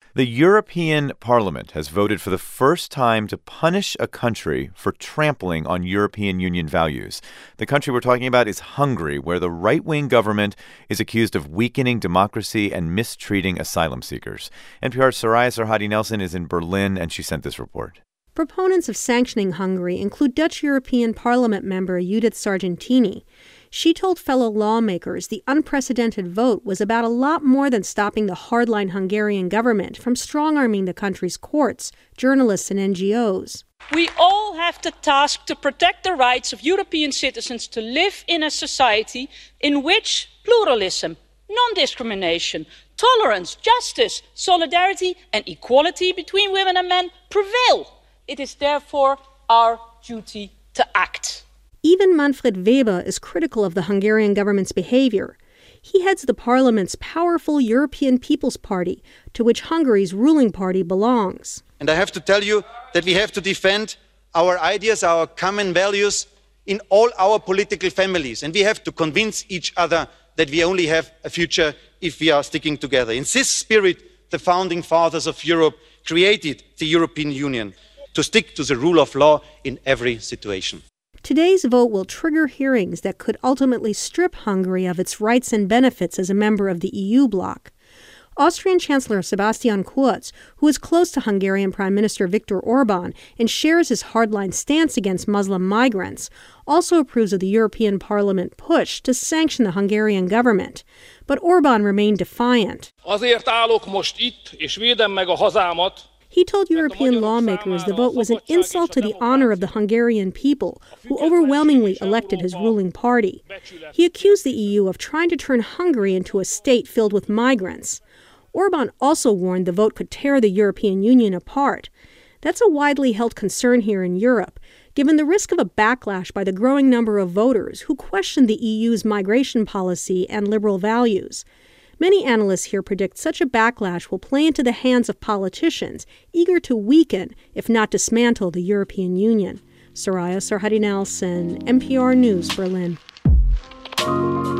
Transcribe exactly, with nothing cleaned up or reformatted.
The European Parliament has voted for the first time to punish a country for trampling on European Union values. The country we're talking about is Hungary, where the right-wing government is accused of weakening democracy and mistreating asylum seekers. N P R's Soraya Sarhadi Nelson is in Berlin, and she sent this report. Proponents of sanctioning Hungary include Dutch European Parliament member Judith Sargentini. She told fellow lawmakers the unprecedented vote was about a lot more than stopping the hardline Hungarian government from strong-arming the country's courts, journalists, and N G Os. We all have the task to protect the rights of European citizens to live in a society in which pluralism, non-discrimination, tolerance, justice, solidarity, and equality between women and men prevail. It is therefore our duty to act. Even Manfred Weber is critical of the Hungarian government's behavior. He heads the parliament's powerful European People's Party, to which Hungary's ruling party belongs. And I have to tell you that we have to defend our ideas, our common values in all our political families. And we have to convince each other that we only have a future if we are sticking together. In this spirit, the founding fathers of Europe created the European Union, to stick to the rule of law in every situation. Today's vote will trigger hearings that could ultimately strip Hungary of its rights and benefits as a member of the E U bloc. Austrian Chancellor Sebastian Kurz, who is close to Hungarian Prime Minister Viktor Orban and shares his hardline stance against Muslim migrants, also approves of the European Parliament push to sanction the Hungarian government. But Orban remained defiant. Azért állok most itt, és védem meg a hazámat. He told European lawmakers the vote was an insult to the honor of the Hungarian people, who overwhelmingly elected his ruling party. He accused the E U of trying to turn Hungary into a state filled with migrants. Orban also warned the vote could tear the European Union apart. That's a widely held concern here in Europe, given the risk of a backlash by the growing number of voters who question the E U's migration policy and liberal values. Many analysts here predict such a backlash will play into the hands of politicians eager to weaken, if not dismantle, the European Union. Soraya Sarhadi Nelson, N P R News, Berlin.